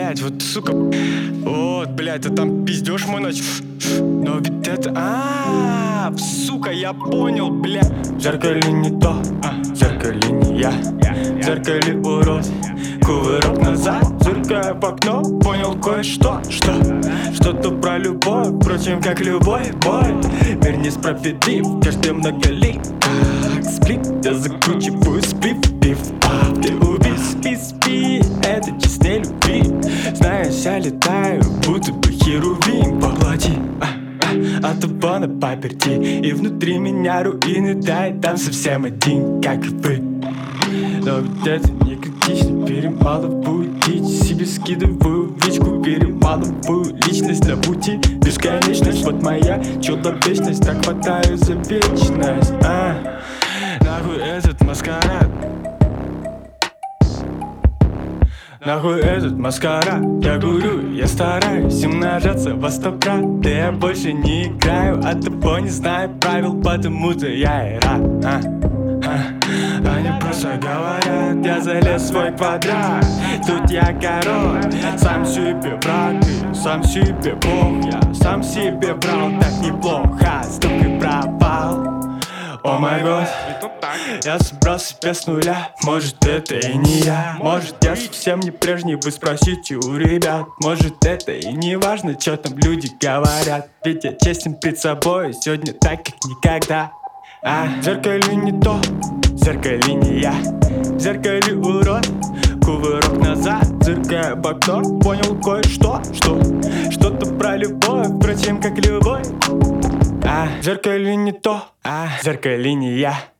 блядь, вот сука. Вот, блядь, ты там пиздёшь мой ночь. Но ведь это... сука, я понял, блядь. В зеркале не то, в зеркале не я. В зеркале урод, кувырок назад. Зыркая в окно, понял кое-что. Что-то про любовь, впрочем, как любой бой. Мир несправедлив, каждый многолик. Сплит, я закручиваю сплив, пив. Ты убей, спи, это честнее любви. Знаешь, я летаю, будто бы херувим. Поплати, от тупо на паперти. И внутри меня руины, да, и там совсем один, как и вы. Но ведь это не критично, перемалываю дичь. Себе скидываю в личку, перемалываю личность на пути. Бесконечность, вот моя человечность. Так хватаю за вечность. Нахуй этот маскарад. Нахуй этот маскарад. Я курю, я стараюсь умножаться во 100 крат. Да я больше не играю, от того не знаю правил, потому-то я и рад. Они просто говорят, я залез в свой квадрат. Тут я король, сам себе враг, и сам себе бог. Я сам себе брал так неплохо, столько провал. О май год, я собрал себя с нуля. Может это и не я, может я совсем не прежний. Вы спросите у ребят, может это и не важно, что там люди говорят. Ведь я честен пред собой сегодня так, как никогда. В зеркале не то, в зеркале не я. В зеркале урод, кувырок назад. Зыркая в окно, понял кое-что. Что-то про любовь, впрочем, как любой. В зеркале не то, в зеркале не я.